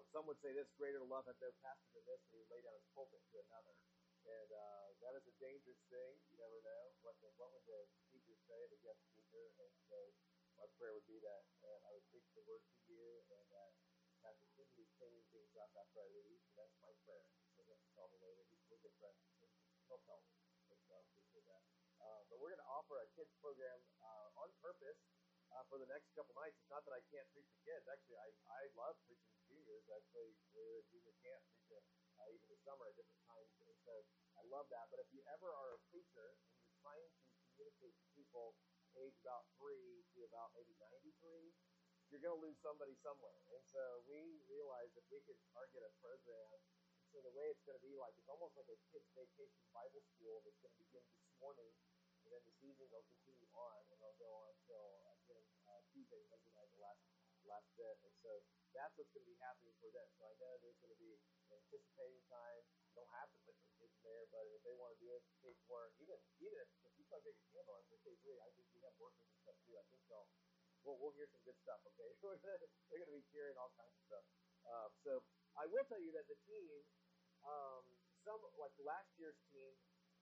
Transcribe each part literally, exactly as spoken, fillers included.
some would say this, greater love hath no pastor than this, and he lay down his pulpit to another. And uh, that is a dangerous thing. You never know. What, the, what would the speaker say, the guest speaker? And so my prayer would be that uh, I would preach the word to you, and that Pastor Cindy is cleaning things up after I leave. And that's my prayer. So that's tell me later. We're good friends. He'll tell me. So I appreciate that. Uh, but we're going to offer a kids program uh, on purpose uh, for the next couple nights. It's not that I can't preach to kids. Actually, I, I love preaching to juniors. Actually, we're at junior camp preaching uh, even this summer at different times. And so I love that. But if you ever are a preacher and you're trying to communicate to people age about three to about maybe ninety-three, you're going to lose somebody somewhere. And so we realized if we could target a program, so the way it's going to be like, it's almost like a kids' vacation Bible school that's going to begin this morning, and then this evening they'll continue on, and they'll go on until, again, uh, Tuesday, Wednesday night, the last, last bit. And so that's what's going to be happening for them. So I know there's going to be anticipating time. You don't have to put your kids there, but if they want to do it, K four, even, even if, if you start taking handle on for K three, I think we have workers and stuff too. I think they'll, we'll, we'll hear some good stuff, okay? They're going to be sharing all kinds of stuff. Uh, so I will tell you that the team, um, some, like last year's team,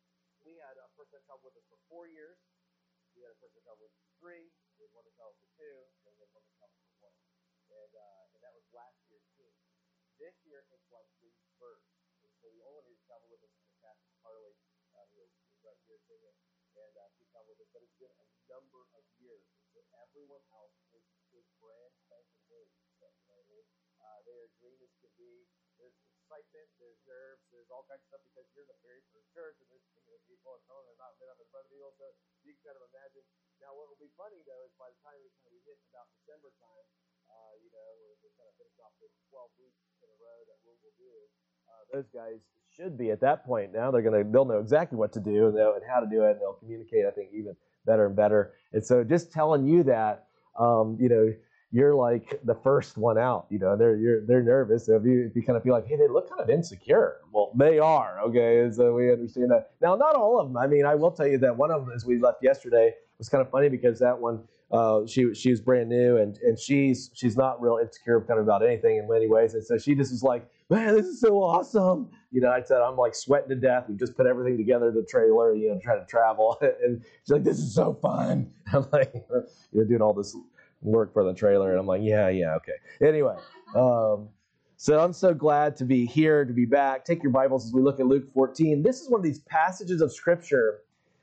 we had a person come with us for four years. We had a person come with us for three. We had one to come for two. And we had one to come for one. And, uh, and that was last year's team. This year, it's like reversed. And so the only one who's come with us is Pastor Carly, uh, who is right here singing. And uh, she come with us. But it's been a number of years. And so everyone else is, is brand spanking new. So, you know what I mean? Uh, they are green as can be. There's excitement, there's nerves, there's all kinds of stuff because you're the very first church and there's you know, people and some of them have not been up in front of people, so you can kind of imagine. Now, what will be funny though is by the time we kind of hit about December time, uh, you know, we're, we're kind of finishing off this twelve weeks in a row that we'll, we'll do. Uh, those guys should be at that point now. They're gonna they'll know exactly what to do and, and how to do it, and they'll communicate, I think, even better and better. And so, just telling you that, um, you know. You're like the first one out, you know, they're you're they're nervous. So if you if you kind of feel like, hey, they look kind of insecure. Well, they are, okay, and so we understand that. Now, not all of them. I mean, I will tell you that one of them, as we left yesterday, was kind of funny because that one, uh, she she was brand new and and she's she's not real insecure kind of about anything in many ways, and so she just was like, man, this is so awesome. You know, I said I'm like sweating to death. We just put everything together, the trailer, you know, trying to travel, and she's like, this is so fun. I'm like, you're doing all this work for the trailer, and I'm like, yeah, yeah, okay. Anyway, um, so I'm so glad to be here, to be back. Take your Bibles as we look at Luke fourteen. This is one of these passages of Scripture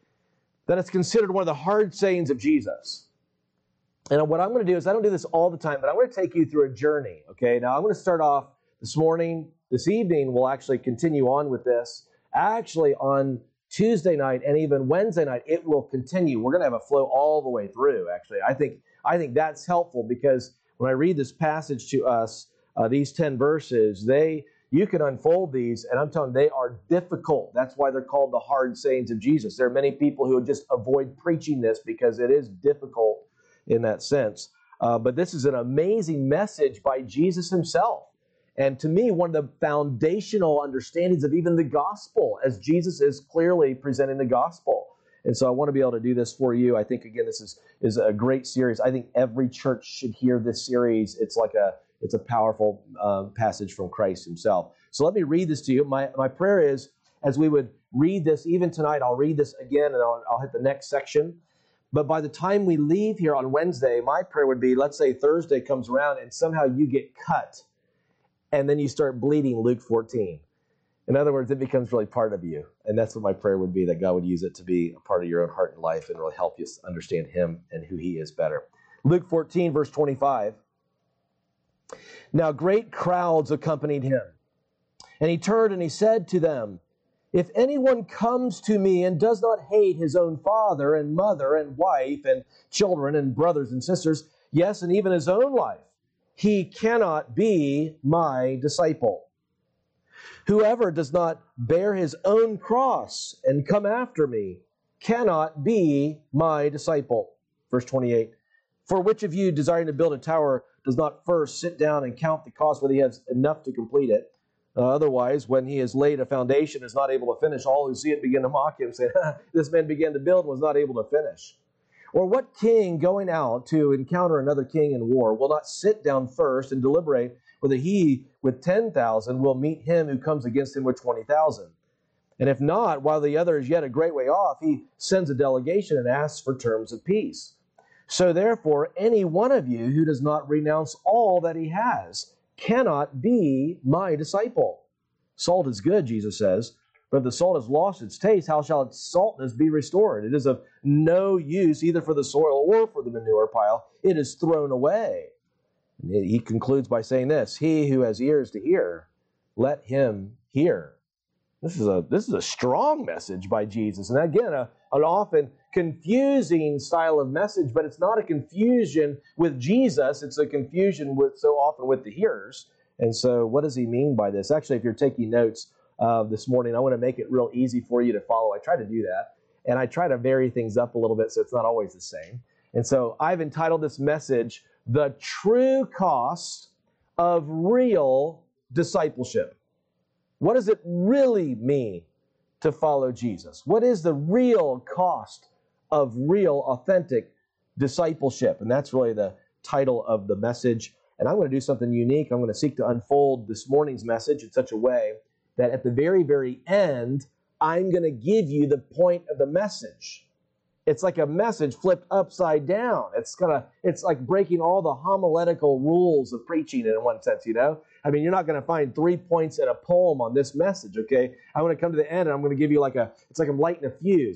that is considered one of the hard sayings of Jesus. And what I'm going to do is, I don't do this all the time, but I'm going to take you through a journey, okay? Now, I'm going to start off this morning. This evening, we'll actually continue on with this. Actually, on Tuesday night and even Wednesday night, it will continue. We're going to have a flow all the way through, actually. I think I think that's helpful because when I read this passage to us, uh, these ten verses, they you can unfold these, and I'm telling you, they are difficult. That's why they're called the hard sayings of Jesus. There are many people who would just avoid preaching this because it is difficult in that sense. Uh, but this is an amazing message by Jesus himself. And to me, one of the foundational understandings of even the gospel, as Jesus is clearly presenting the gospel. And so I want to be able to do this for you. I think, again, this is, is a great series. I think every church should hear this series. It's like a it's a powerful um, passage from Christ himself. So let me read this to you. My, my prayer is, as we would read this, even tonight, I'll read this again, and I'll, I'll hit the next section. But by the time we leave here on Wednesday, my prayer would be, let's say Thursday comes around, and somehow you get cut, and then you start bleeding Luke fourteen. In other words, it becomes really part of you. And that's what my prayer would be, that God would use it to be a part of your own heart and life and really help you understand him and who he is better. Luke fourteen, verse twenty-five. Now great crowds accompanied him. And he turned and he said to them, if anyone comes to me and does not hate his own father and mother and wife and children and brothers and sisters, yes, and even his own life, he cannot be my disciple. Whoever does not bear his own cross and come after me cannot be my disciple. Verse twenty-eight. For which of you, desiring to build a tower, does not first sit down and count the cost whether he has enough to complete it? Uh, otherwise, when he has laid a foundation and is not able to finish, all who see it begin to mock him, saying, this man began to build and was not able to finish. Or what king going out to encounter another king in war will not sit down first and deliberate whether he with ten thousand will meet him who comes against him with twenty thousand? And if not, while the other is yet a great way off, he sends a delegation and asks for terms of peace. So therefore, any one of you who does not renounce all that he has cannot be my disciple. Salt is good, Jesus says, but if the salt has lost its taste, how shall its saltness be restored? It is of no use either for the soil or for the manure pile. It is thrown away. And he concludes by saying this, he who has ears to hear, let him hear. This is a this is a strong message by Jesus. And again, a, an often confusing style of message, but it's not a confusion with Jesus. It's a confusion with so often with the hearers. And so what does he mean by this? Actually, if you're taking notes uh, this morning, I want to make it real easy for you to follow. I try to do that. And I try to vary things up a little bit so it's not always the same. And so I've entitled this message, The True Cost of Real Discipleship. What does it really mean to follow Jesus? What is the real cost of real, authentic discipleship? And that's really the title of the message. And I'm going to do something unique. I'm going to seek to unfold this morning's message in such a way that at the very, very end, I'm going to give you the point of the message. It's like a message flipped upside down. It's gonna, it's like breaking all the homiletical rules of preaching in one sense, you know? I mean, you're not going to find three points in a poem on this message, okay? I'm going to come to the end and I'm going to give you like a, it's like I'm lighting a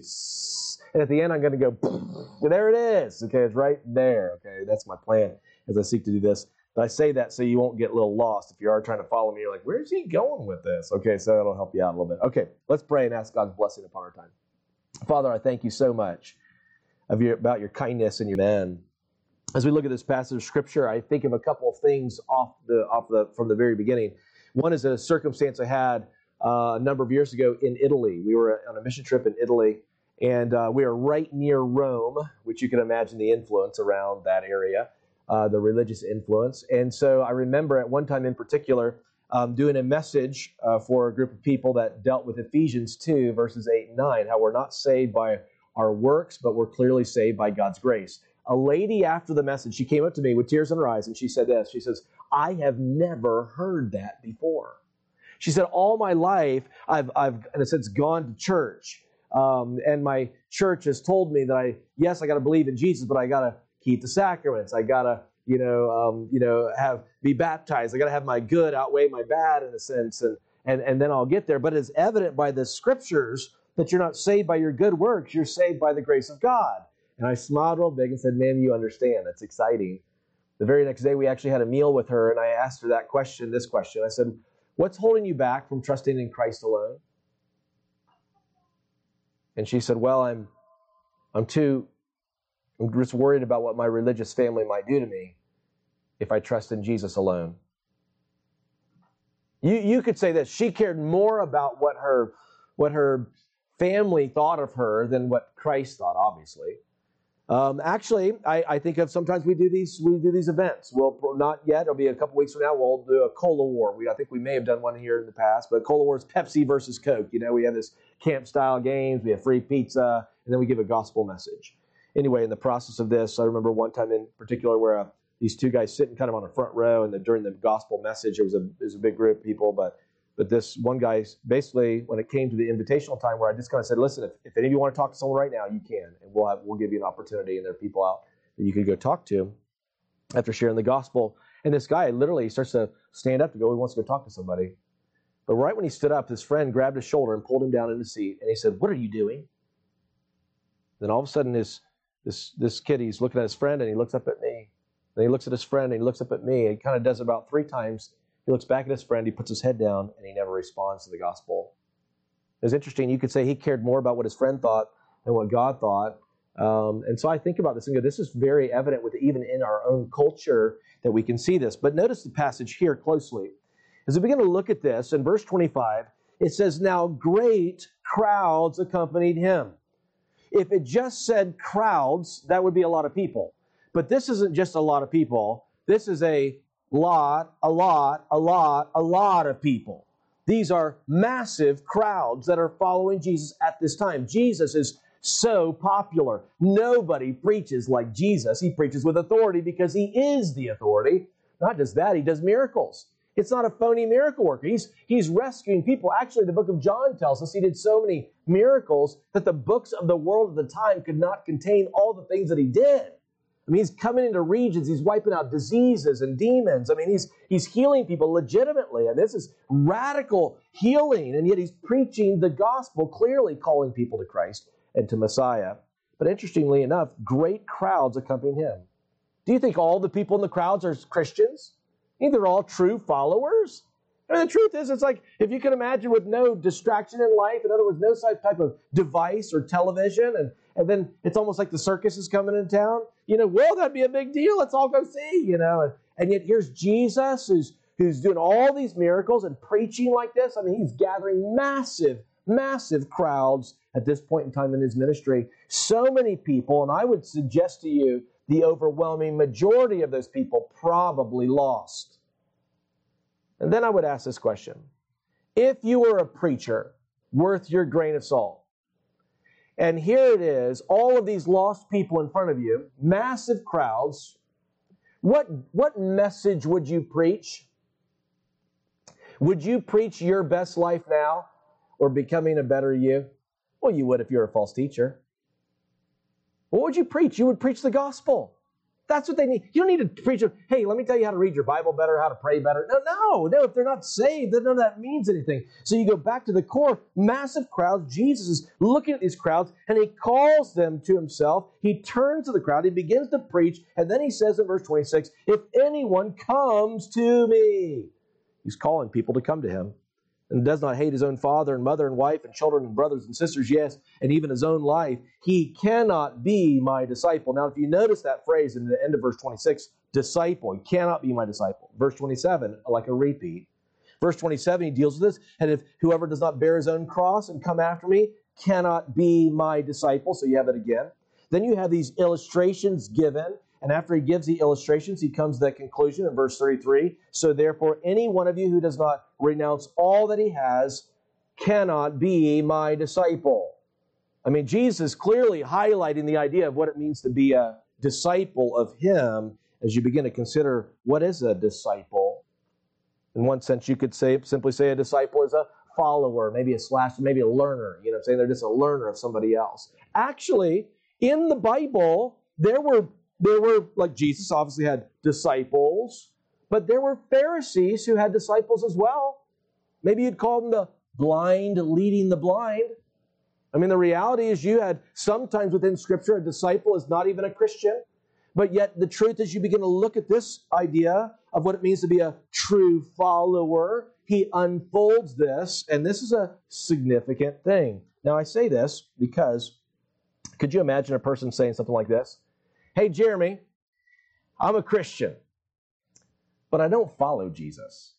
fuse. And at the end, I'm going to go, there it is. Okay, it's right there. Okay, that's my plan as I seek to do this. But I say that so you won't get a little lost. If you are trying to follow me, you're like, where's he going with this? Okay, so that'll help you out a little bit. Okay, let's pray and ask God's blessing upon our time. Father, I thank you so much of your, about your kindness and your man. As we look at this passage of Scripture, I think of a couple of things off the off the from the very beginning. One is a circumstance I had uh, a number of years ago in Italy. We were on a mission trip in Italy, and uh, we are right near Rome, which you can imagine the influence around that area, uh, the religious influence. And so I remember at one time in particular um, doing a message uh, for a group of people that dealt with Ephesians two, verses eight and nine, how we're not saved by our works, but we're clearly saved by God's grace. A lady after the message, she came up to me with tears in her eyes, and she said this. She says, I have never heard that before. She said, all my life, I've, I've in a sense, gone to church, um, and my church has told me that I, yes, I got to believe in Jesus, but I got to keep the sacraments. I got to, you know, um, you know, have be baptized. I got to have my good outweigh my bad in a sense, and and and then I'll get there. But it's evident by the Scriptures that you're not saved by your good works. You're saved by the grace of God. And I smiled real big and said, ma'am, you understand. That's exciting. The very next day, we actually had a meal with her, and I asked her that question, this question. I said, what's holding you back from trusting in Christ alone? And she said, well, I'm I'm too, I'm just worried about what my religious family might do to me if I trust in Jesus alone. You you could say that she cared more about what her what her family thought of her than what Christ thought, obviously. Um, actually, I, I think of sometimes we do these we do these events. Well, not yet. It'll be a couple weeks from now. We'll do a Cola War. We I think we may have done one here in the past, but Cola War is Pepsi versus Coke. You know, we have this camp style games. We have free pizza, and then we give a gospel message. Anyway, in the process of this, I remember one time in particular where uh, these two guys sitting kind of on the front row, and the, during the gospel message, it was a it was a big group of people, but. But this one guy, basically, when it came to the invitational time, where I just kind of said, listen, if, if any of you want to talk to someone right now, you can. And we'll have, we'll give you an opportunity, and there are people out that you could go talk to after sharing the gospel. And this guy literally starts to stand up to go, he wants to go talk to somebody. But right when he stood up, his friend grabbed his shoulder and pulled him down in the seat. And he said, what are you doing? Then all of a sudden, his, this, this kid, he's looking at his friend, and he looks up at me. Then he looks at his friend, and he looks up at me. And he kind of does it about three times. He looks back at his friend, he puts his head down, and he never responds to the gospel. It was interesting. You could say he cared more about what his friend thought than what God thought. Um, and so I think about this and go, this is very evident with even in our own culture that we can see this. But notice the passage here closely. As we begin to look at this, in verse twenty-five, it says, now great crowds accompanied him. If it just said crowds, that would be a lot of people. But this isn't just a lot of people. This is a lot, a lot, a lot, a lot of people. These are massive crowds that are following Jesus at this time. Jesus is so popular. Nobody preaches like Jesus. He preaches with authority because he is the authority. Not just that, he does miracles. It's not a phony miracle worker. He's, he's rescuing people. Actually, the book of John tells us he did so many miracles that the books of the world at the time could not contain all the things that he did. I mean, he's coming into regions. He's wiping out diseases and demons. I mean, he's, he's healing people legitimately. And this is radical healing. And yet he's preaching the gospel, clearly calling people to Christ and to Messiah. But interestingly enough, great crowds accompany him. Do you think all the people in the crowds are Christians? You think they're all true followers? I mean, the truth is, it's like, if you can imagine with no distraction in life, in other words, no type of device or television, and, and then it's almost like the circus is coming into town. You know, well, that'd be a big deal. Let's all go see, you know. And, and yet here's Jesus who's, who's doing all these miracles and preaching like this. I mean, he's gathering massive, massive crowds at this point in time in his ministry. So many people, and I would suggest to you, the overwhelming majority of those people probably lost. And then I would ask this question. If you were a preacher worth your grain of salt, and here it is, all of these lost people in front of you, massive crowds, what, what message would you preach? Would you preach your best life now or becoming a better you? Well, you would if you're a false teacher. What would you preach? You would preach the gospel. That's what they need. You don't need to preach, hey, let me tell you how to read your Bible better, how to pray better. No, no, no. If they're not saved, then none of that means anything. So you go back to the core, massive crowds. Jesus is looking at these crowds, and he calls them to himself. He turns to the crowd. He begins to preach, and then he says in verse twenty-six, if anyone comes to me. He's calling people to come to him. And does not hate his own father and mother and wife and children and brothers and sisters, yes, and even his own life, he cannot be my disciple. Now, if you notice that phrase in the end of verse twenty-six, disciple, he cannot be my disciple. Verse twenty-seven, like a repeat. Verse twenty-seven, he deals with this, and if whoever does not bear his own cross and come after me cannot be my disciple. So you have it again. Then you have these illustrations given. And after he gives the illustrations, he comes to that conclusion in verse thirty-three. So therefore, any one of you who does not renounce all that he has cannot be my disciple. I mean, Jesus is clearly highlighting the idea of what it means to be a disciple of him as you begin to consider what is a disciple. In one sense, you could say simply say a disciple is a follower, maybe a slash, maybe a learner. You know what I'm saying? They're just a learner of somebody else. Actually, in the Bible, there were There were, like Jesus obviously had disciples, but there were Pharisees who had disciples as well. Maybe you'd call them the blind leading the blind. I mean, the reality is you had sometimes within Scripture, a disciple is not even a Christian. But yet the truth is you begin to look at this idea of what it means to be a true follower. He unfolds this, and this is a significant thing. Now, I say this because could you imagine a person saying something like this? Hey, Jeremy, I'm a Christian, but I don't follow Jesus.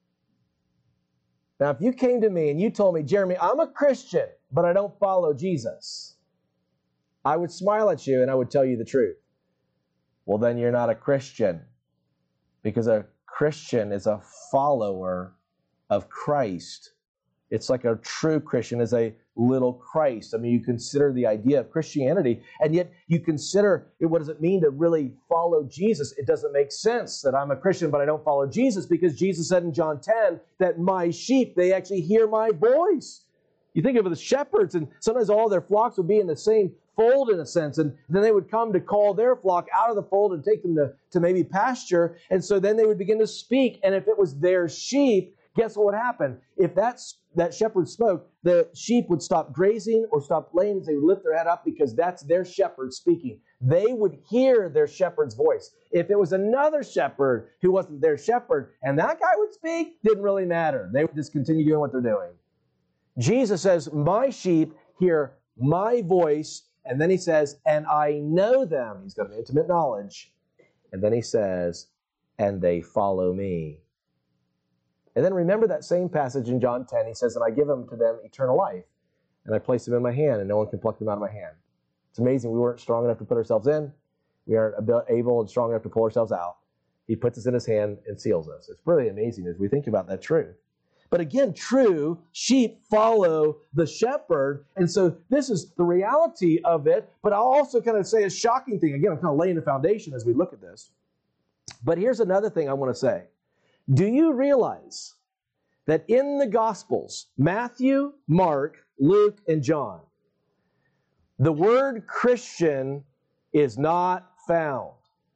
Now, if you came to me and you told me, Jeremy, I'm a Christian, but I don't follow Jesus, I would smile at you and I would tell you the truth. Well, then you're not a Christian, because a Christian is a follower of Christ. It's like a true Christian is a little Christ. I mean, you consider the idea of Christianity, and yet you consider what does it mean to really follow Jesus. It doesn't make sense that I'm a Christian, but I don't follow Jesus, because Jesus said in John ten that my sheep, they actually hear my voice. You think of the shepherds, and sometimes all their flocks would be in the same fold in a sense, and then they would come to call their flock out of the fold and take them to, to maybe pasture, and so then they would begin to speak, and if it was their sheep, guess what would happen? If that's, that shepherd spoke, the sheep would stop grazing or stop laying, and they would lift their head up because that's their shepherd speaking. They would hear their shepherd's voice. If it was another shepherd who wasn't their shepherd and that guy would speak, didn't really matter. They would just continue doing what they're doing. Jesus says, my sheep hear my voice, and then he says, and I know them. He's got an intimate knowledge. And then he says, and they follow me. And then remember that same passage in John ten. He says, and I give them to them eternal life, and I place them in my hand, and no one can pluck them out of my hand. It's amazing. We weren't strong enough to put ourselves in. We aren't able and strong enough to pull ourselves out. He puts us in his hand and seals us. It's really amazing as we think about that truth. But again, true sheep follow the shepherd. And so this is the reality of it. But I'll also kind of say a shocking thing. Again, I'm kind of laying the foundation as we look at this. But here's another thing I want to say. Do you realize that in the Gospels, Matthew, Mark, Luke, and John, the word Christian is not found?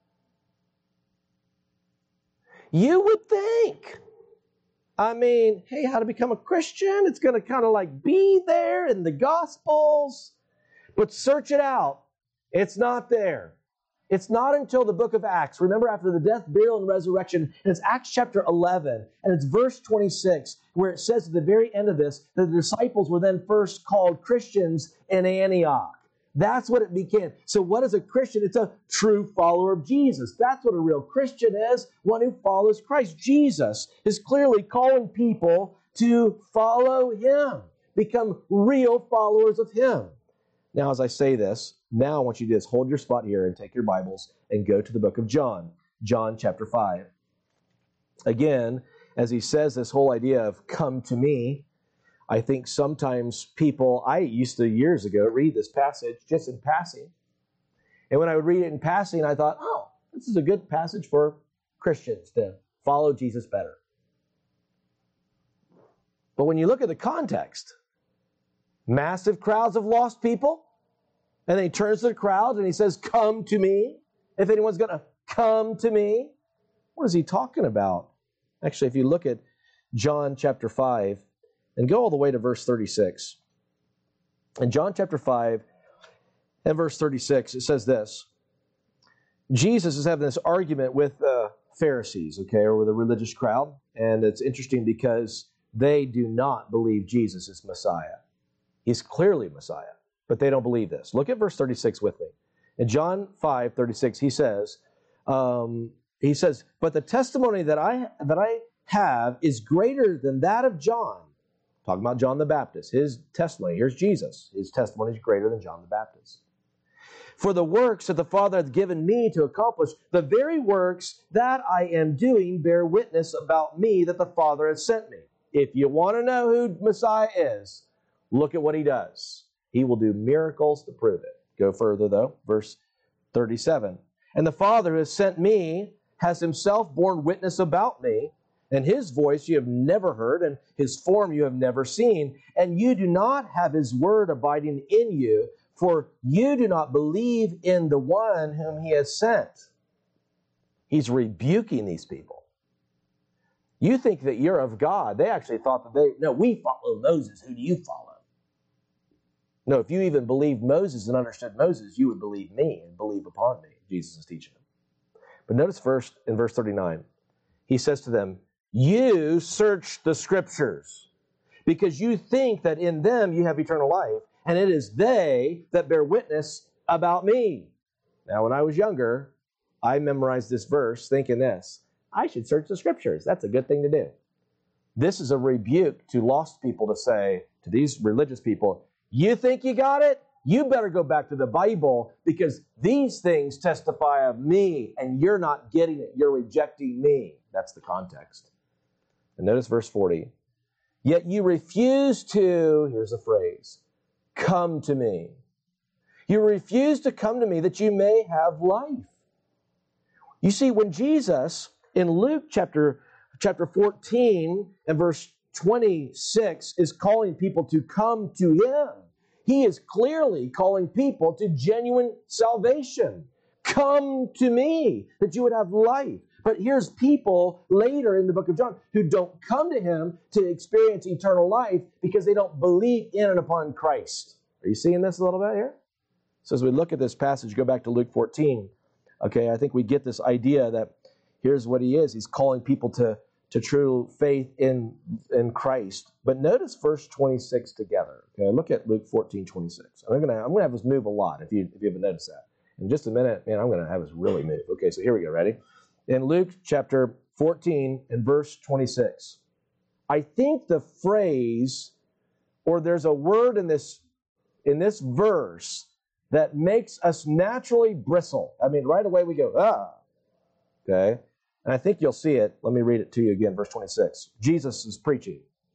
You would think, I mean, hey, how to become a Christian? It's going to kind of like be there in the Gospels. But search it out. It's not there. It's not until the book of Acts. Remember, after the death, burial, and resurrection, and it's Acts chapter eleven, and it's verse twenty-six, where it says at the very end of this, that the disciples were then first called Christians in Antioch. That's what it became. So what is a Christian? It's a true follower of Jesus. That's what a real Christian is, one who follows Christ. Jesus is clearly calling people to follow Him, become real followers of Him. Now, as I say this, now I want you to just hold your spot here and take your Bibles and go to the book of John, John chapter five. Again, as he says this whole idea of come to me, I think sometimes people, I used to years ago read this passage just in passing. And when I would read it in passing, I thought, oh, this is a good passage for Christians to follow Jesus better. But when you look at the context, massive crowds of lost people, and then he turns to the crowd and he says, come to me. If anyone's going to come to me. What is he talking about? Actually, if you look at John chapter five and go all the way to verse thirty-six. In John chapter five and verse thirty-six, it says this. Jesus is having this argument with the Pharisees, okay, or with a religious crowd. And it's interesting because they do not believe Jesus is Messiah. He's clearly Messiah. But they don't believe this. Look at verse thirty-six with me. In John five thirty-six, he says, um, he says, but the testimony that I that I have is greater than that of John. Talking about John the Baptist. His testimony, here's Jesus. His testimony is greater than John the Baptist. For the works that the Father hath given me to accomplish, the very works that I am doing bear witness about me that the Father has sent me. If you want to know who Messiah is, look at what he does. He will do miracles to prove it. Go further, though. Verse thirty-seven. And the Father who has sent me has himself borne witness about me, and his voice you have never heard, and his form you have never seen. And you do not have his word abiding in you, for you do not believe in the one whom he has sent. He's rebuking these people. You think that you're of God. They actually thought that they, no, we follow Moses. Who do you follow? No, if you even believed Moses and understood Moses, you would believe me and believe upon me, Jesus is teaching them. But notice first in verse thirty-nine, he says to them, you search the Scriptures because you think that in them you have eternal life, and it is they that bear witness about me. Now, when I was younger, I memorized this verse thinking this, I should search the Scriptures. That's a good thing to do. This is a rebuke to lost people to say to these religious people, you think you got it? You better go back to the Bible because these things testify of me and you're not getting it. You're rejecting me. That's the context. And notice verse forty. Yet you refuse to, here's a phrase, come to me. You refuse to come to me that you may have life. You see, when Jesus in Luke chapter, chapter fourteen and verse twenty-six is calling people to come to him, he is clearly calling people to genuine salvation. Come to me that you would have life. But here's people later in the book of John who don't come to him to experience eternal life because they don't believe in and upon Christ. Are you seeing this a little bit here? So as we look at this passage, go back to Luke fourteen. Okay, I think we get this idea that here's what he is. He's calling people to to true faith in, in Christ. But notice verse twenty-six together. Okay, look at Luke fourteen twenty-six. I'm gonna I'm gonna have us move a lot if you if you haven't noticed that. In just a minute, man, I'm gonna have us really move. Okay, so here we go. Ready? In Luke chapter fourteen and verse twenty-six, I think the phrase, or there's a word in this in this verse that makes us naturally bristle. I mean, right away we go, ah. Okay. And I think you'll see it. Let me read it to you again, verse twenty-six. Jesus is preaching.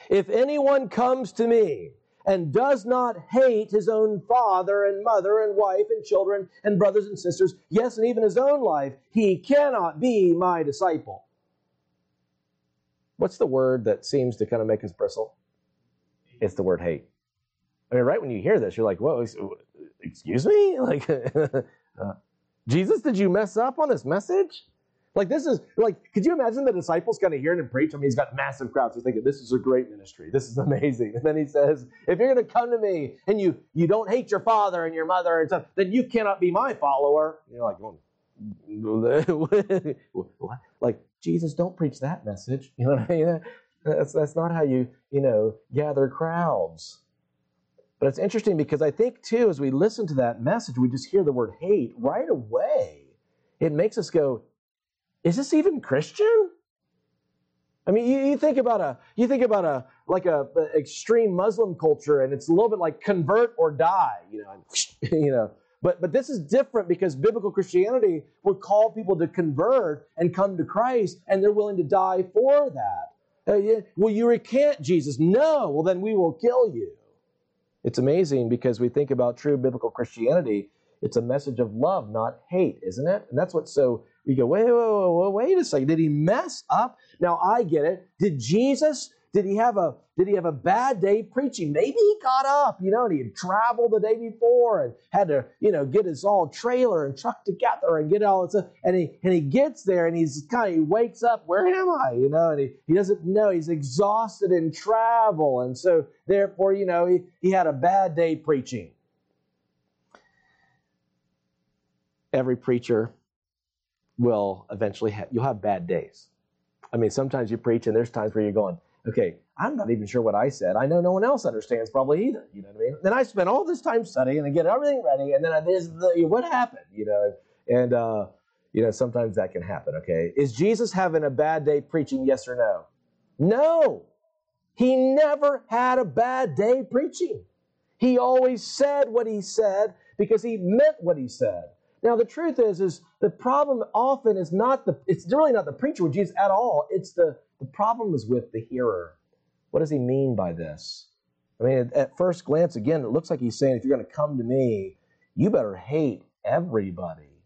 If anyone comes to me and does not hate his own father and mother and wife and children and brothers and sisters, yes, and even his own life, he cannot be my disciple. What's the word that seems to kind of make us bristle? It's the word hate. I mean, right when you hear this, you're like, whoa, excuse me? Like, uh, Jesus, did you mess up on this message? Like, this is, like, could you imagine the disciples kind of hearing him preach? I mean, he's got massive crowds. He's thinking, this is a great ministry. This is amazing. And then he says, if you're going to come to me and you, you don't hate your father and your mother and stuff, then you cannot be my follower. And you're like, what? Like, Jesus, don't preach that message. You know what I mean? That's, that's not how you, you know, gather crowds. But it's interesting because I think, too, as we listen to that message, we just hear the word hate right away. It makes us go, is this even Christian? I mean, you, you think about a, you think about a, like a, a extreme Muslim culture, and it's a little bit like convert or die, you know, and, you know. But but this is different because biblical Christianity would call people to convert and come to Christ, and they're willing to die for that. Uh, yeah, will you recant Jesus? No. Well, then we will kill you. It's amazing because we think about true biblical Christianity. It's a message of love, not hate, isn't it? And that's what's so, we go, wait, wait, wait, wait a second. Did he mess up? Now, I get it. Did Jesus, did he have a, did he have a bad day preaching? Maybe he got up, you know, and he had traveled the day before and had to, you know, get his all trailer and truck together and get all this stuff. And he, and he gets there and he's kind of, he wakes up, where am I? You know, and he, he doesn't know. He's exhausted in travel. And so, therefore, you know, he, he had a bad day preaching. Every preacher will eventually have, you'll have bad days. I mean, sometimes you preach and there's times where you're going, okay, I'm not even sure what I said. I know no one else understands probably either. You know what I mean? Then I spent all this time studying and get everything ready, and then I, this, the, what happened? You know, and uh, you know, sometimes that can happen. Okay, is Jesus having a bad day preaching? Yes or no? No, he never had a bad day preaching. He always said what he said because he meant what he said. Now, the truth is, is the problem often is not the, it's really not the preacher with Jesus at all. It's the, the problem is with the hearer. What does he mean by this? I mean, at, at first glance, again, it looks like he's saying, if you're going to come to me, you better hate everybody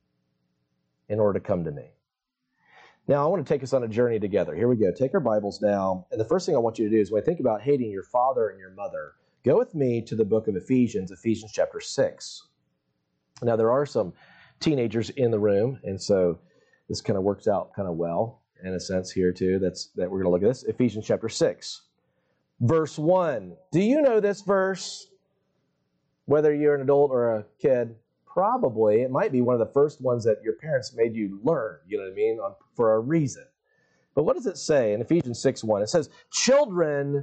in order to come to me. Now, I want to take us on a journey together. Here we go. Take our Bibles now. And the first thing I want you to do is when I think about hating your father and your mother, go with me to the book of Ephesians, Ephesians chapter six. Now, there are some teenagers in the room, and so this kind of works out kind of well in a sense here too. That's that we're going to look at this. Ephesians chapter six, verse one. Do you know this verse? Whether you're an adult or a kid, probably it might be one of the first ones that your parents made you learn. You know what I mean? On, for a reason. But what does it say in Ephesians six one? It says, "Children,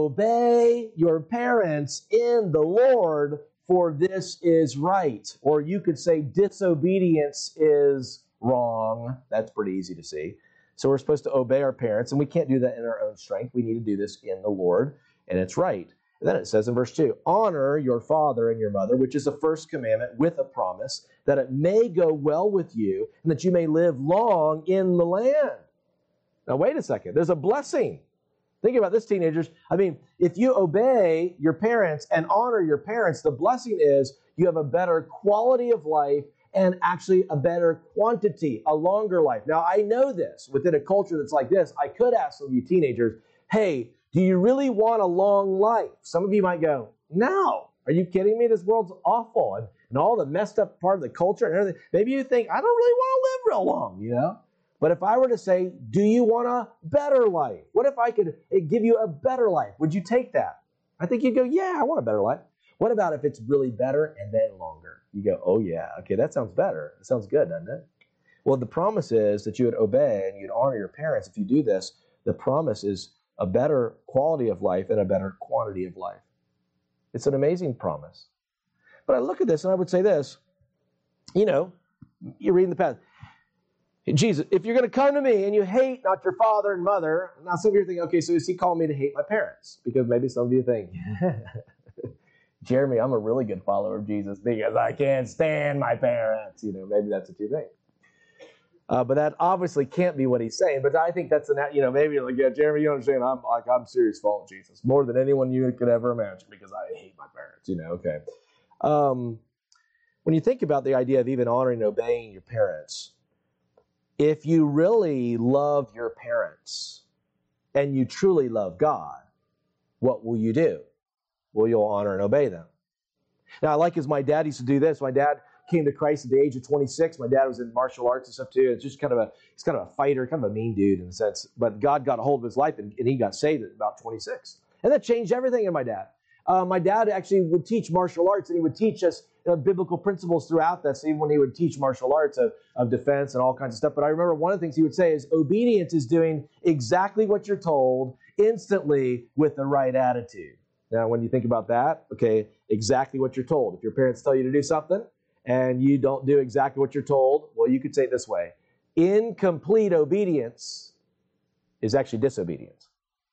obey your parents in the Lord, for this is right." Or you could say disobedience is wrong. That's pretty easy to see. So we're supposed to obey our parents, and we can't do that in our own strength. We need to do this in the Lord, and it's right. And then it says in verse two, "Honor your father and your mother," which is the first commandment with a promise, "that it may go well with you, and that you may live long in the land." Now wait a second. There's a blessing. Think about this, teenagers. I mean, if you obey your parents and honor your parents, the blessing is you have a better quality of life and actually a better quantity, a longer life. Now, I know this. Within a culture that's like this, I could ask some of you teenagers, hey, do you really want a long life? Some of you might go, no. Are you kidding me? This world's awful. And, and all the messed up part of the culture and everything. Maybe you think, I don't really want to live real long, you know? But if I were to say, do you want a better life? What if I could give you a better life? Would you take that? I think you'd go, yeah, I want a better life. What about if it's really better and then longer? You go, oh yeah, okay, that sounds better. It sounds good, doesn't it? Well, the promise is that you would obey and you'd honor your parents. If you do this, the promise is a better quality of life and a better quantity of life. It's an amazing promise. But I look at this and I would say this, you know, you're reading the past. Jesus, if you're going to come to me and you hate not your father and mother, now some of you are thinking, okay, so is he calling me to hate my parents? Because maybe some of you think, Jeremy, I'm a really good follower of Jesus because I can't stand my parents. You know, maybe that's what you think. Uh, but that obviously can't be what he's saying. But I think that's an, you know, maybe like, yeah, Jeremy, you understand? I'm like, I'm serious following Jesus more than anyone you could ever imagine because I hate my parents. You know, okay. Um, when you think about the idea of even honoring and obeying your parents, if you really love your parents and you truly love God, what will you do? Well, you'll honor and obey them. Now, I like as my dad used to do this. My dad came to Christ at the age of twenty-six. My dad was in martial arts and stuff too. It's just kind of a, he's kind of a fighter, kind of a mean dude in a sense. But God got a hold of his life and, and he got saved at about twenty-six. And that changed everything in my dad. Uh, my dad actually would teach martial arts and he would teach us uh, biblical principles throughout that. So even when he would teach martial arts of, of defense and all kinds of stuff. But I remember one of the things he would say is obedience is doing exactly what you're told instantly with the right attitude. Now, when you think about that, okay, exactly what you're told. If your parents tell you to do something, and you don't do exactly what you're told, well, you could say it this way. Incomplete obedience is actually disobedience.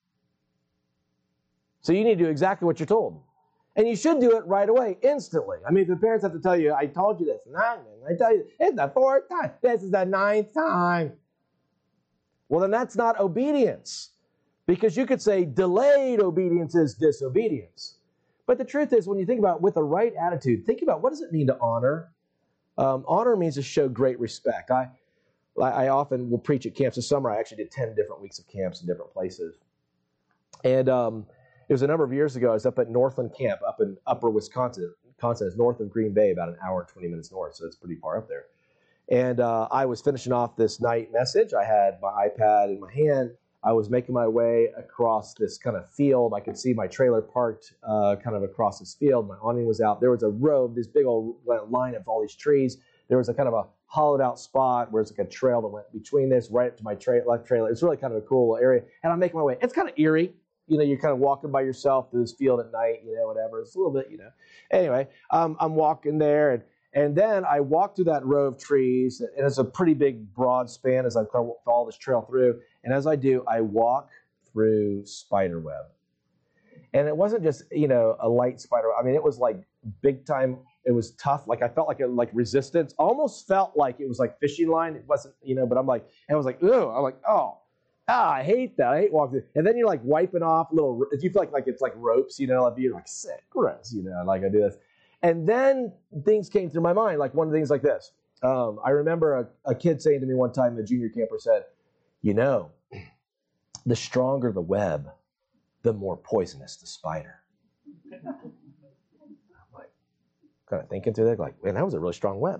So you need to do exactly what you're told. And you should do it right away, instantly. I mean, if the parents have to tell you, I told you this, nine, I tell you, it's the fourth time, this is the ninth time. Well, then that's not obedience. Because you could say delayed obedience is disobedience. But the truth is, when you think about it with the right attitude, think about what does it mean to honor? Um, honor means to show great respect. I, I often will preach at camps. This summer, I actually did ten different weeks of camps in different places. And um, it was a number of years ago. I was up at Northland Camp up in upper Wisconsin. Wisconsin is north of Green Bay, about an hour and twenty minutes north, so it's pretty far up there. And uh, I was finishing off this night message. I had my iPad in my hand. I was making my way across this kind of field. I could see my trailer parked uh, kind of across this field. My awning was out. There was a row, this big old line of all these trees. There was a kind of a hollowed out spot where it's like a trail that went between this right up to my tra- left trailer. It's really kind of a cool area. And I'm making my way. It's kind of eerie. You know, you're kind of walking by yourself through this field at night, you know, whatever. It's a little bit, you know. Anyway, um, I'm walking there and And then I walk through that row of trees, and it's a pretty big, broad span as I follow this trail through. And as I do, I walk through spider web. And it wasn't just, you know, a light spider. I mean, it was like big time. It was tough. Like I felt like it, like resistance. Almost felt like it was like fishing line. It wasn't, you know, but I'm like, and I was like, ooh, I'm like, oh, ah, I hate that. I hate walking. And then you're like wiping off little. If you feel like like it's like ropes, you know, like you're like sick, gross, you know, like I do this. And then things came through my mind, like one of the things like this. Um, I remember a, a kid saying to me one time, the junior camper said, you know, the stronger the web, the more poisonous the spider. I'm like, kind of thinking through that, like, man, that was a really strong web.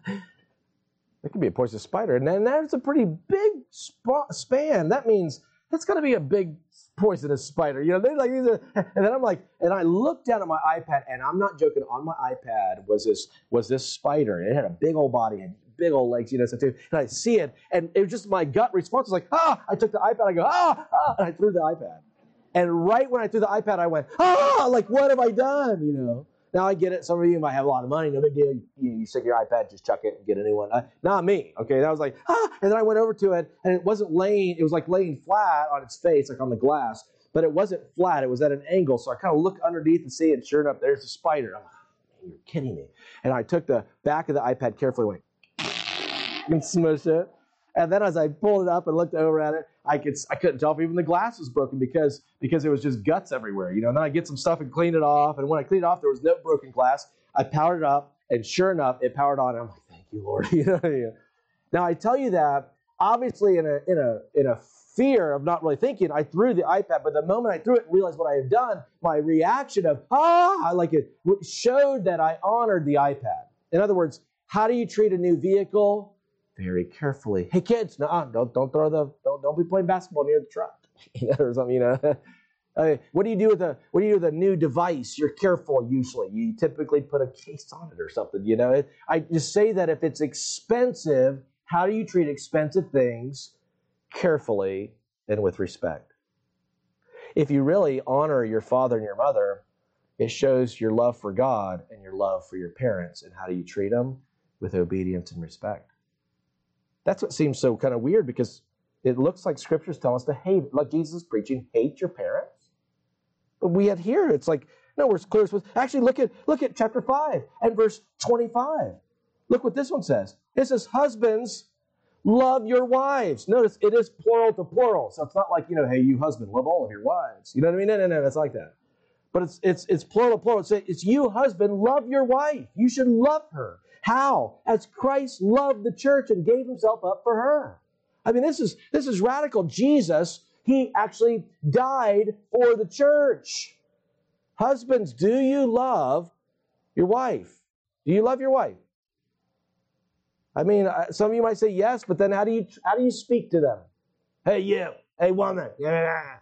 It could be a poisonous spider. And then that's a pretty big sp- span. That means that's got to be a big poisonous spider. You know, they're like, these are, and then I'm like, and I looked down at my iPad, and I'm not joking, on my iPad was this was this spider. And it had a big old body and big old legs, you know, stuff too. And I see it, and it was just my gut response was like, ah! I took the iPad, I go, ah, ah, and I threw the iPad. And right when I threw the iPad, I went, ah, like, what have I done, you know? Now, I get it. Some of you might have a lot of money. No big deal. You, you stick your iPad, just chuck it and get a new one. Uh, not me. Okay, and I was like, ah. And then I went over to it, and it wasn't laying. It was like laying flat on its face, like on the glass. But it wasn't flat. It was at an angle. So I kind of look underneath and see it. Sure enough, there's a spider. I'm like, you're kidding me. And I took the back of the iPad carefully, went, and smushed it. And then as I pulled it up and looked over at it, I could I couldn't tell if even the glass was broken because because it was just guts everywhere, you know. And then I get some stuff and clean it off. And when I cleaned it off, there was no broken glass. I powered it up, and sure enough, it powered on. And I'm like, thank you, Lord. You know. Now I tell you that obviously in a in a in a fear of not really thinking, I threw the iPad. But the moment I threw it and realized what I had done, my reaction of ah, like it showed that I honored the iPad. In other words, how do you treat a new vehicle? Very carefully. Hey kids, no, don't don't throw the don't don't be playing basketball near the truck, or something. You know, I mean, what do you do with a what do you do with a new device? You're careful. Usually, you typically put a case on it or something. You know, I just say that if it's expensive, how do you treat expensive things carefully and with respect? If you really honor your father and your mother, it shows your love for God and your love for your parents. And how do you treat them? With obedience and respect. That's what seems so kind of weird because it looks like scriptures tell us to hate, like Jesus is preaching, hate your parents. But we had here, it's like, no, we're clear. Actually, look at look at chapter five and verse twenty-five. Look what this one says. It says, husbands, love your wives. Notice it is plural to plural. So it's not like, you know, hey, you husband, love all of your wives. You know what I mean? No, no, no, that's like that. But it's it's it's plural to plural. It's, it's you, husband, love your wife. You should love her. How? As Christ loved the church and gave himself up for her. I mean, this is this is radical. Jesus, he actually died for the church. Husbands, do you love your wife? Do you love your wife? I mean, some of you might say yes, but then how do you how do you speak to them? Hey, you. Hey, woman. Yeah.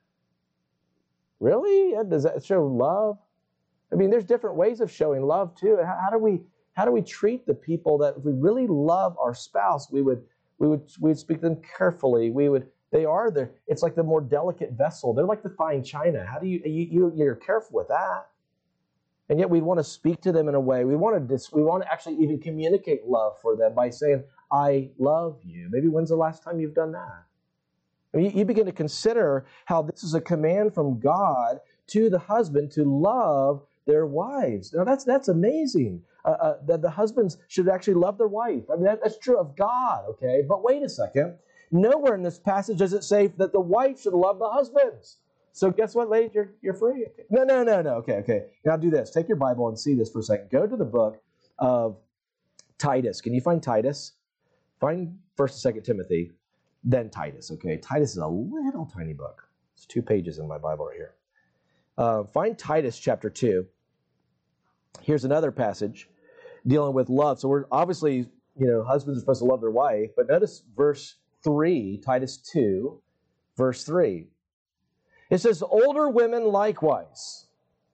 Really? Does that show love? I mean, there's different ways of showing love too. How, how do we how do we treat the people that if we really love our spouse, we would we would we would speak to them carefully. We would they are the it's like the more delicate vessel. They're like the fine china. How do you you, you you're careful with that? And yet we want to speak to them in a way. We want to dis, we want to actually even communicate love for them by saying, I love you. Maybe when's the last time you've done that? I mean, you, you begin to consider how this is a command from God to the husband to love their wives. Now that's that's amazing. Uh, uh, that the husbands should actually love their wife. I mean, that, that's true of God, okay? But wait a second. Nowhere in this passage does it say that the wife should love the husbands. So guess what, ladies? You're, you're free. Okay. No, no, no, no. Okay, okay. Now do this. Take your Bible and see this for a second. Go to the book of Titus. Can you find Titus? Find First and Second Timothy, then Titus. Okay, Titus is a little tiny book. It's two pages in my Bible right here. Uh, find Titus chapter two. Here's another passage dealing with love. So we're obviously, you know, husbands are supposed to love their wife, but notice verse three, Titus two, verse three. It says, older women likewise.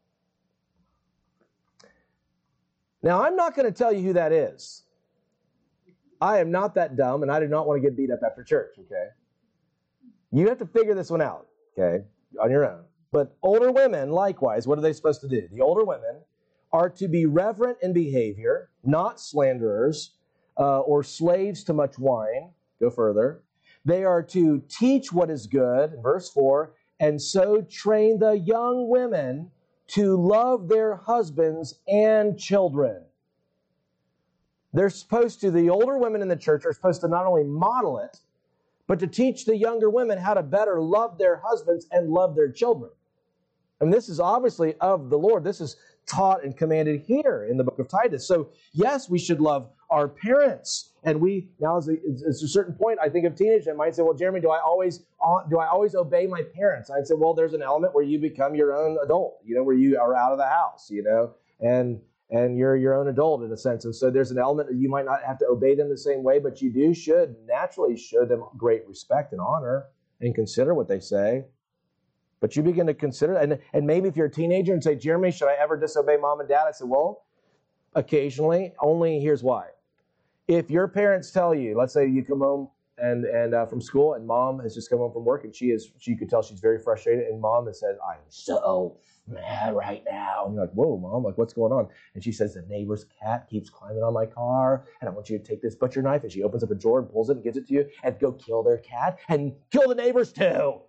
Now, I'm not going to tell you who that is. I am not that dumb, and I do not want to get beat up after church, okay? You have to figure this one out, okay, on your own. But older women, likewise, what are they supposed to do? The older women are to be reverent in behavior, not slanderers, uh, or slaves to much wine. Go further. They are to teach what is good, verse four, and so train the young women to love their husbands and children. They're supposed to, the older women in the church are supposed to not only model it, but to teach the younger women how to better love their husbands and love their children. And this is obviously of the Lord. This is taught and commanded here in the book of Titus. So yes, we should love our parents. And we, now as a, as a certain point, I think of teenagers that might say, well, Jeremy, do I always do I always obey my parents? I'd say, well, there's an element where you become your own adult, you know, where you are out of the house, you know, and and you're your own adult in a sense. And so there's an element that you might not have to obey them the same way, but you do should naturally show them great respect and honor and consider what they say. But you begin to consider, and, and maybe if you're a teenager and say, Jeremy, should I ever disobey mom and dad? I said, well, occasionally, only here's why. If your parents tell you, let's say you come home and and uh, from school and mom has just come home from work and she is, she could tell she's very frustrated and mom has said, I'm so mad right now. And you're like, whoa, mom, like what's going on? And she says, the neighbor's cat keeps climbing on my car and I want you to take this butcher knife. And she opens up a drawer and pulls it and gives it to you and go kill their cat and kill the neighbors too.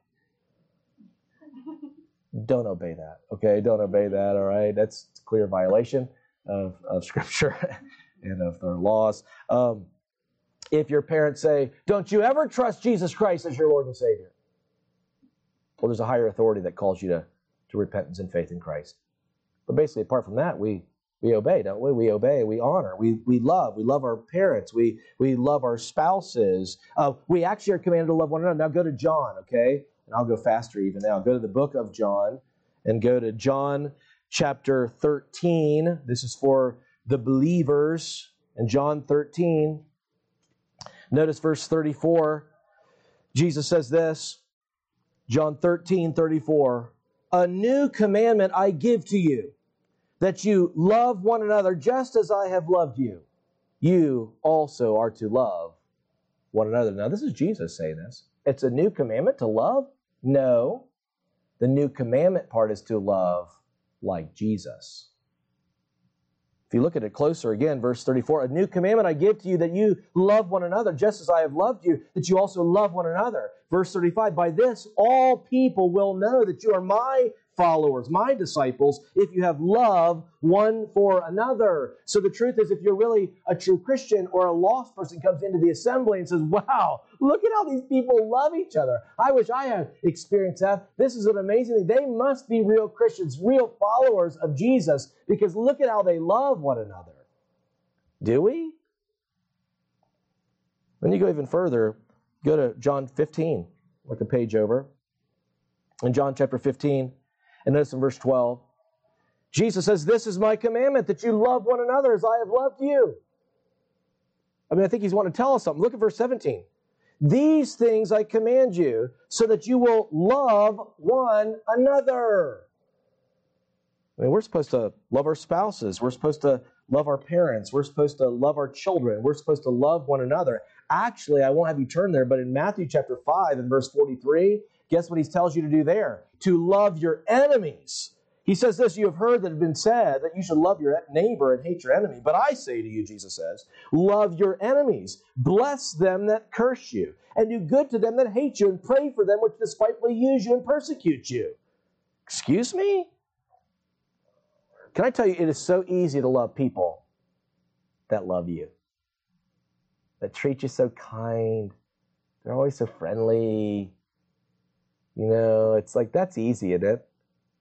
Don't obey that, okay? Don't obey that, all right? That's a clear violation of, of Scripture and of their laws. Um, if your parents say, don't you ever trust Jesus Christ as your Lord and Savior? Well, there's a higher authority that calls you to, to repentance and faith in Christ. But basically, apart from that, we we obey, don't we? We obey, we honor, we we love. We love our parents. We, we love our spouses. Uh, we actually are commanded to love one another. Now go to John, okay? And I'll go faster even now. Go to the book of John and go to John chapter thirteen. This is for the believers. In John thirteen, notice verse thirty-four. Jesus says this, John thirteen, thirty-four. A new commandment I give to you, that you love one another just as I have loved you. You also are to love one another. Now this is Jesus saying this. It's a new commandment to love? No. The new commandment part is to love like Jesus. If you look at it closer again, verse thirty-four, a new commandment I give to you, that you love one another, just as I have loved you, that you also love one another. Verse thirty-five, by this all people will know that you are my followers, my disciples, if you have love one for another. So the truth is, if you're really a true Christian, or a lost person comes into the assembly and says, wow, look at how these people love each other. I wish I had experienced that. This is an amazing thing. They must be real Christians, real followers of Jesus, because look at how they love one another. Do we? Then you go even further, go to John fifteen, like a page over. In John chapter fifteen, and notice in verse twelve, Jesus says, this is my commandment, that you love one another as I have loved you. I mean, I think he's wanting to tell us something. Look at verse seventeen. These things I command you, so that you will love one another. I mean, we're supposed to love our spouses. We're supposed to love our parents. We're supposed to love our children. We're supposed to love one another. Actually, I won't have you turn there, but in Matthew chapter five and verse forty-three, guess what he tells you to do there? To love your enemies. He says this, you have heard that it has been said that you should love your neighbor and hate your enemy. But I say to you, Jesus says, love your enemies. Bless them that curse you. And do good to them that hate you. And pray for them which despitefully use you and persecute you. Excuse me? Can I tell you, it is so easy to love people that love you. That treat you so kind. They're always so friendly. You know, it's like, that's easy, isn't it?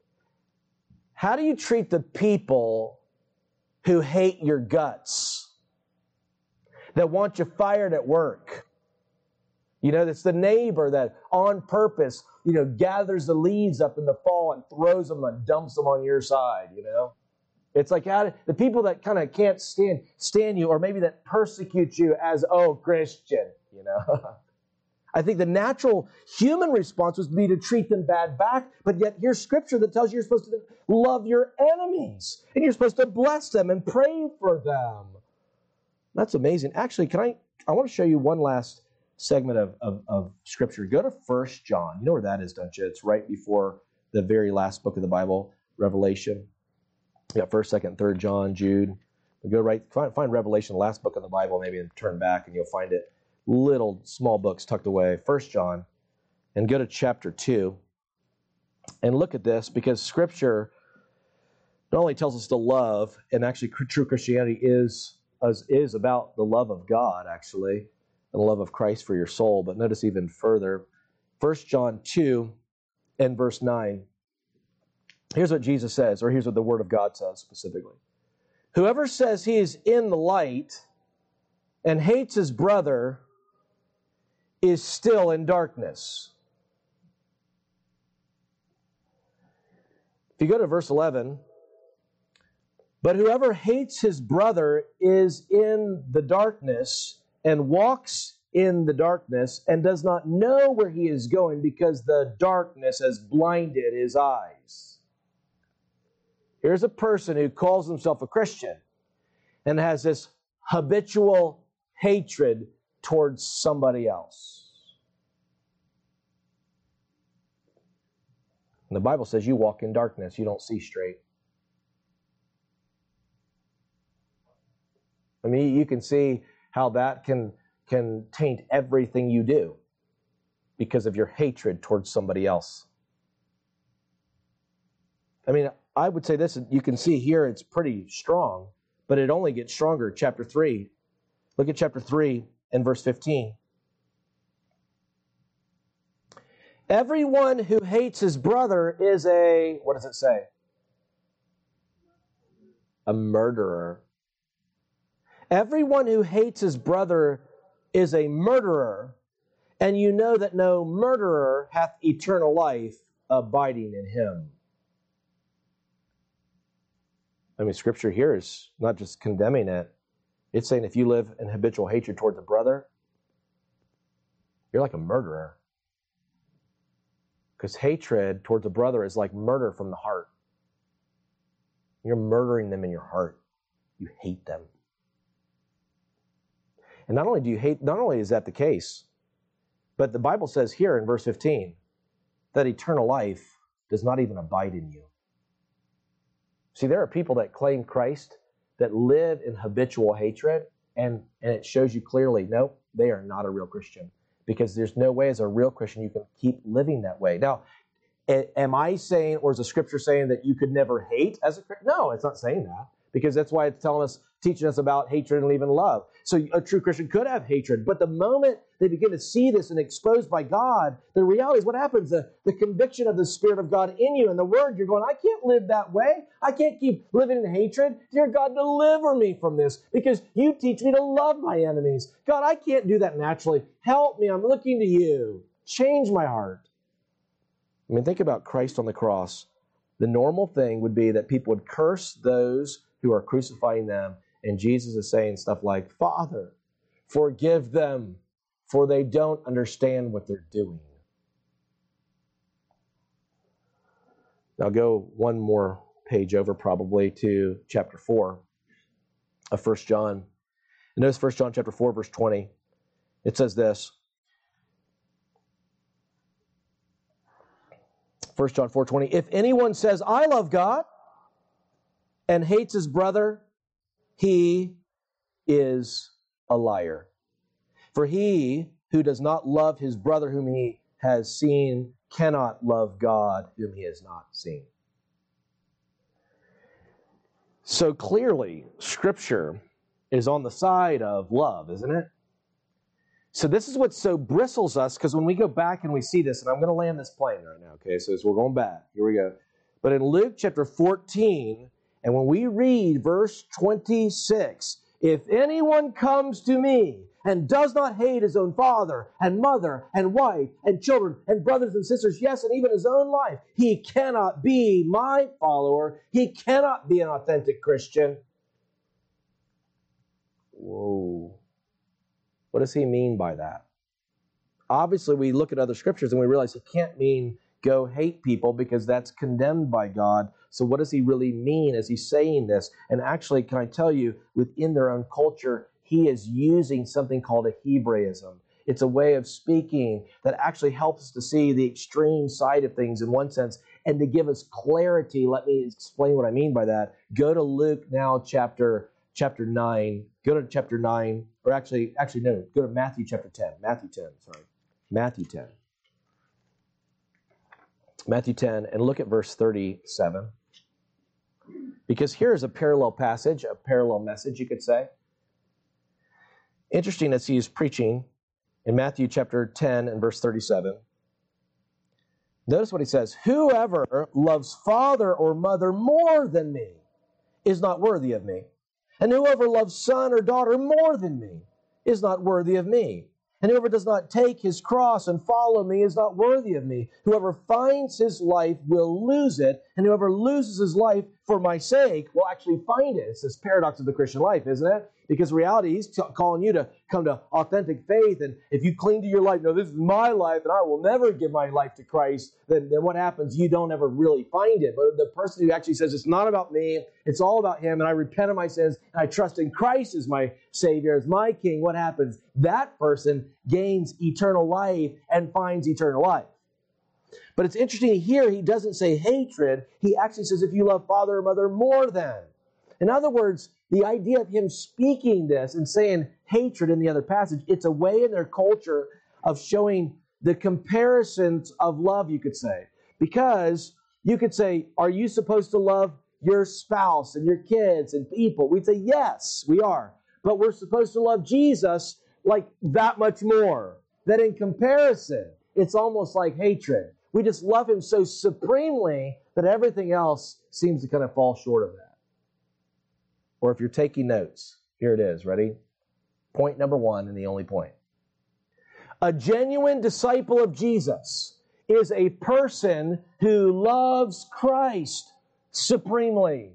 How do you treat the people who hate your guts? That want you fired at work? You know, it's the neighbor that on purpose, you know, gathers the leaves up in the fall and throws them and dumps them on your side, you know? It's like how to, the people that kind of can't stand stand you, or maybe that persecute you as, oh, Christian, you know? I think the natural human response would be to treat them bad back, but yet here's scripture that tells you you're supposed to love your enemies, and you're supposed to bless them and pray for them. That's amazing. Actually, can I, I want to show you one last segment of, of, of scripture. Go to First John. You know where that is, don't you? It's right before the very last book of the Bible, Revelation. You got first, second, third John, Jude. We go right, find, find Revelation, the last book of the Bible, maybe, and turn back, and you'll find it. Little small books tucked away. First John, and go to chapter two, and look at this, because Scripture not only tells us to love, and actually true Christianity is is, is about the love of God, actually, and the love of Christ for your soul. But notice even further, First John two and verse nine. Here's what Jesus says, or here's what the Word of God says specifically. Whoever says he is in the light and hates his brother is still in darkness. If you go to verse eleven, but whoever hates his brother is in the darkness and walks in the darkness and does not know where he is going, because the darkness has blinded his eyes. Here's a person who calls himself a Christian and has this habitual hatred towards somebody else. And the Bible says you walk in darkness, you don't see straight. I mean, you can see how that can, can taint everything you do because of your hatred towards somebody else. I mean, I would say this, you can see here it's pretty strong, but it only gets stronger. Chapter three. Look at chapter three and verse fifteen. Everyone who hates his brother is a, what does it say? A murderer. Everyone who hates his brother is a murderer, and you know that no murderer hath eternal life abiding in him. I mean, Scripture here is not just condemning it. It's saying if you live in habitual hatred towards a brother, you're like a murderer. Because hatred towards a brother is like murder from the heart. You're murdering them in your heart. You hate them. And not only do you hate, not only is that the case, but the Bible says here in verse fifteen that eternal life does not even abide in you. See, there are people that claim Christ that live in habitual hatred, and, and it shows you clearly, no, they are not a real Christian, because there's no way as a real Christian you can keep living that way. Now, A- am I saying, or is the scripture saying that you could never hate as a Christian? No, it's not saying that, because that's why it's telling us, teaching us about hatred and even love. So a true Christian could have hatred, but the moment they begin to see this and exposed by God, the reality is what happens, the, the conviction of the Spirit of God in you and the Word, you're going, I can't live that way. I can't keep living in hatred. Dear God, deliver me from this, because you teach me to love my enemies. God, I can't do that naturally. Help me. I'm looking to you. Change my heart. I mean, think about Christ on the cross. The normal thing would be that people would curse those who are crucifying them. And Jesus is saying stuff like, Father, forgive them, for they don't understand what they're doing. Now go one more page over probably to chapter four of First John. And notice First John chapter four, verse twenty. It says this. First John four twenty. If anyone says, I love God, and hates his brother, he is a liar. For he who does not love his brother whom he has seen cannot love God whom he has not seen. So clearly, Scripture is on the side of love, isn't it? So this is what so bristles us, because when we go back and we see this, and I'm going to land this plane right now, okay? So as we're going back, here we go. But in Luke chapter fourteen, and when we read verse twenty-six, if anyone comes to me and does not hate his own father and mother and wife and children and brothers and sisters, yes, and even his own life, he cannot be my follower. He cannot be an authentic Christian. Whoa. What does he mean by that? Obviously, we look at other scriptures and we realize he can't mean go hate people, because that's condemned by God. So what does he really mean as he's saying this? And actually, can I tell you, within their own culture, he is using something called a Hebraism. It's a way of speaking that actually helps us to see the extreme side of things in one sense, and to give us clarity. Let me explain what I mean by that. Go to Luke now, chapter chapter nine. Go to chapter nine, or actually, actually no, go to Matthew chapter ten. Matthew ten, sorry. Matthew ten. Matthew ten, and look at verse thirty-seven. Because here's a parallel passage, a parallel message, you could say. Interesting, as he is preaching in Matthew chapter ten and verse thirty-seven. Notice what he says. Whoever loves father or mother more than me is not worthy of me. And whoever loves son or daughter more than me is not worthy of me. And whoever does not take his cross and follow me is not worthy of me. Whoever finds his life will lose it, and whoever loses his life for my sake will actually find it. It's this paradox of the Christian life, isn't it? Because in reality, he's t- calling you to come to authentic faith, and if you cling to your life, no, this is my life, and I will never give my life to Christ, then, then what happens? You don't ever really find it. But the person who actually says, it's not about me, it's all about him, and I repent of my sins, and I trust in Christ as my Savior, as my King, what happens? That person gains eternal life and finds eternal life. But it's interesting here, he doesn't say hatred. He actually says, if you love father or mother more than. In other words, the idea of him speaking this and saying hatred in the other passage, it's a way in their culture of showing the comparisons of love, you could say. Because you could say, are you supposed to love your spouse and your kids and people? We'd say, yes, we are. But we're supposed to love Jesus like that much more. That in comparison, it's almost like hatred. We just love him so supremely that everything else seems to kind of fall short of that. Or if you're taking notes, here it is. Ready? Point number one, and the only point. A genuine disciple of Jesus is a person who loves Christ supremely.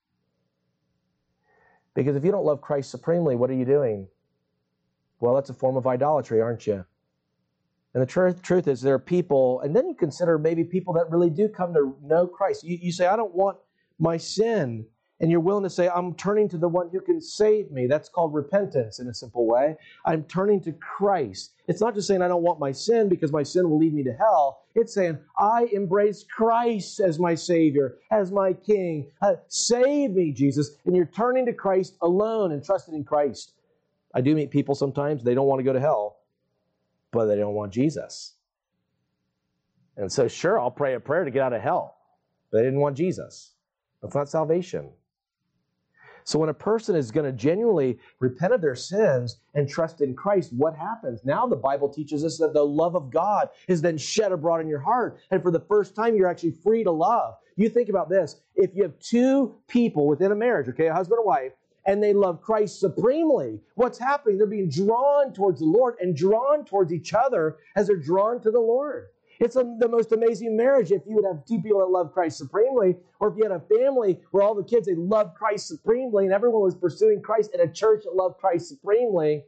Because if you don't love Christ supremely, what are you doing? Well, that's a form of idolatry, aren't you? And the truth, truth is there are people, and then you consider maybe people that really do come to know Christ. You, you say, I don't want my sin. And you're willing to say, I'm turning to the one who can save me. That's called repentance in a simple way. I'm turning to Christ. It's not just saying I don't want my sin because my sin will lead me to hell. It's saying I embrace Christ as my Savior, as my King. Uh, save me, Jesus. And you're turning to Christ alone and trusting in Christ. I do meet people sometimes, they don't want to go to hell, but they don't want Jesus. And so, sure, I'll pray a prayer to get out of hell. But they didn't want Jesus. That's not salvation. So when a person is going to genuinely repent of their sins and trust in Christ, what happens? Now the Bible teaches us that the love of God is then shed abroad in your heart. And for the first time, you're actually free to love. You think about this. If you have two people within a marriage, okay, a husband and wife, and they love Christ supremely, what's happening? They're being drawn towards the Lord and drawn towards each other as they're drawn to the Lord. It's a, the most amazing marriage if you would have two people that love Christ supremely, or if you had a family where all the kids, they loved Christ supremely, and everyone was pursuing Christ, and a church that loved Christ supremely.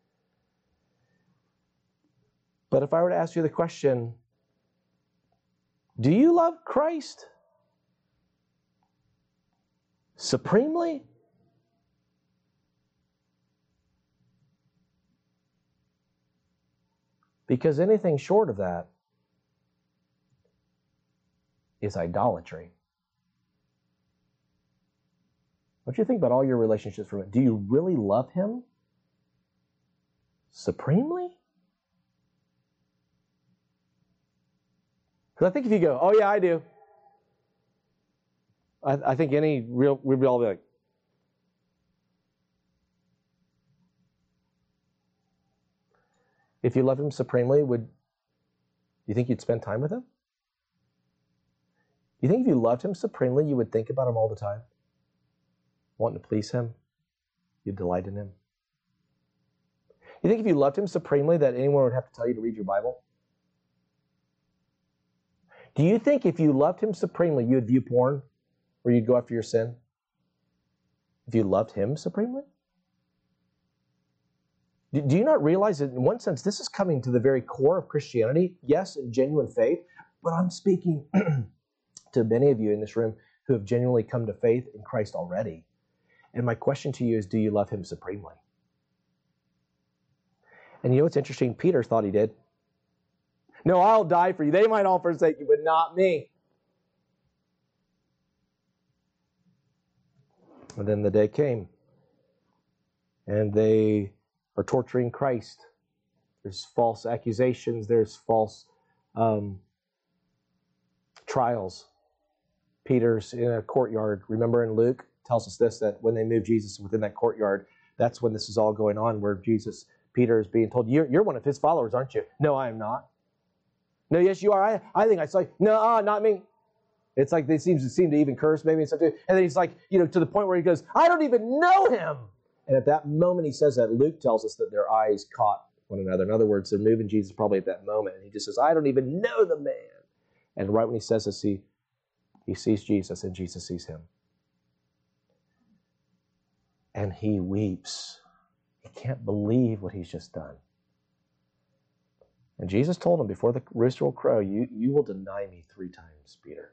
But if I were to ask you the question, do you love Christ supremely? Because anything short of that is idolatry. What do you think about all your relationships from it? Do you really love Him supremely? Because I think if you go, oh yeah, I do, I, I think any real, we'd all be like, if you love Him supremely, would you think you'd spend time with Him? You think if you loved Him supremely, you would think about Him all the time? Wanting to please Him? You'd delight in Him? You think if you loved Him supremely that anyone would have to tell you to read your Bible? Do you think if you loved Him supremely, you would view porn? Or you'd go after your sin? If you loved Him supremely? Do you not realize that in one sense this is coming to the very core of Christianity? Yes, genuine faith, but I'm speaking to many of you in this room who have genuinely come to faith in Christ already. And my question to you is, do you love Him supremely? And you know what's interesting? Peter thought he did. No, I'll die for you. They might all forsake you, but not me. And then the day came, and they are torturing Christ. There's false accusations. There's false um, trials. Peter's in a courtyard. Remember in Luke, tells us this, that when they moved Jesus within that courtyard, that's when this is all going on, where Jesus, Peter is being told, you're, you're one of His followers, aren't you? No, I am not. No, yes, you are. I, I think I saw you. No, uh, not me. It's like they seem to seem to even curse maybe and stuff too. And then he's like, you know, to the point where he goes, I don't even know Him. And at that moment he says that, Luke tells us that their eyes caught one another. In other words, they're moving Jesus probably at that moment. And he just says, I don't even know the man. And right when he says this, he, he sees Jesus and Jesus sees him. And he weeps. He can't believe what he's just done. And Jesus told him, before the rooster will crow, you, you will deny me three times, Peter.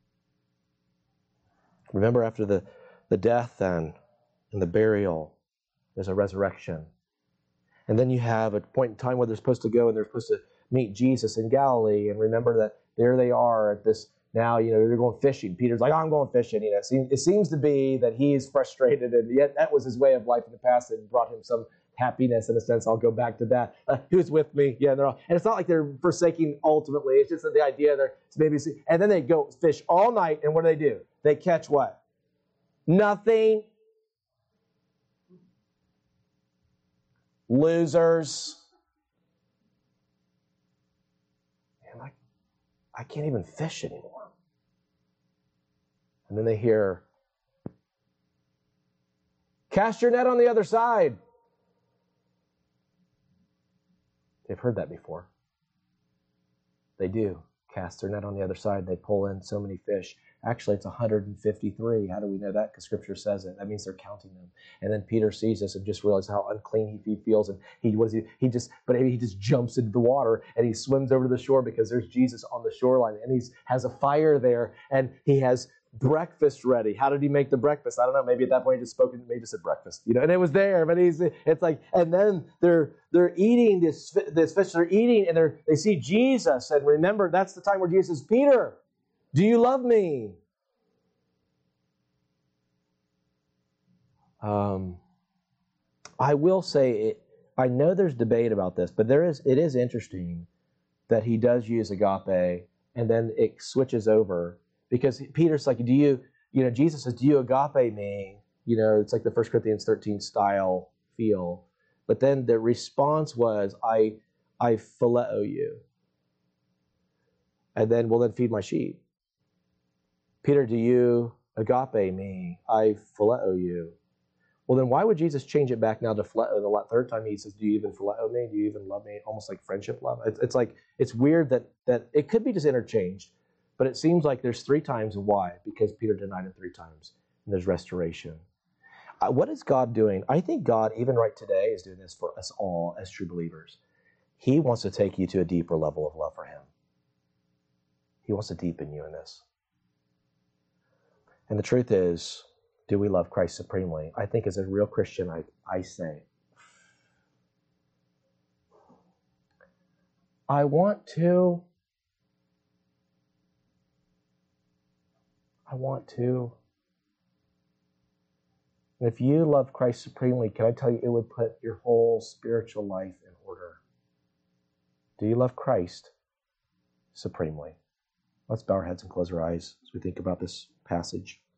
Remember, after the, the death and, and the burial, there's a resurrection. And then you have a point in time where they're supposed to go and they're supposed to meet Jesus in Galilee. And remember that there they are at this, now, you know, they're going fishing. Peter's like, oh, I'm going fishing. You know, it seems, it seems to be that he's frustrated, and yet that was his way of life in the past and brought him some happiness in a sense. I'll go back to that. Uh, who's with me? Yeah, and they're all, and it's not like they're forsaking ultimately. It's just that the idea they're maybe, and then they go fish all night, and what do they do? They catch what? Nothing. Losers. And I, I can't even fish anymore. And then they hear, cast your net on the other side. They've heard that before. They do. Cast their net on the other side. They pull in so many fish. Actually, it's one hundred fifty-three. How do we know that? Because Scripture says it. That means they're counting them. And then Peter sees this and just realizes how unclean he feels. And he what is he? He just, but he just jumps into the water and he swims over to the shore because there's Jesus on the shoreline and he has a fire there and he has breakfast ready. How did he make the breakfast? I don't know. Maybe at that point he just spoke and maybe just said breakfast, you know. And it was there, but he's. It's like, and then they're they're eating this this fish. They're eating and they they see Jesus. And remember, that's the time where Jesus says, Peter, do you love me? Um, I will say, it, I know there's debate about this, but there is. It is interesting that he does use agape and then it switches over. Because Peter's like, do you, you know, Jesus says, do you agape me? You know, it's like the First Corinthians thirteen style feel. But then the response was, I, I phileo you. And then, well, then feed my sheep. Peter, do you agape me? I phileo you. Well, then why would Jesus change it back now to phileo? The third time he says, do you even phileo me? Do you even love me? Almost like friendship love. It's, it's like, it's weird that, that it could be just interchanged, but it seems like there's three times. Why? Because Peter denied him three times, and there's restoration. Uh, what is God doing? I think God, even right today, is doing this for us all as true believers. He wants to take you to a deeper level of love for him. He wants to deepen you in this. And the truth is, do we love Christ supremely? I think as a real Christian, I, I say, I want to. I want to. And if you love Christ supremely, can I tell you, it would put your whole spiritual life in order. Do you love Christ supremely? Let's bow our heads and close our eyes as we think about this passage.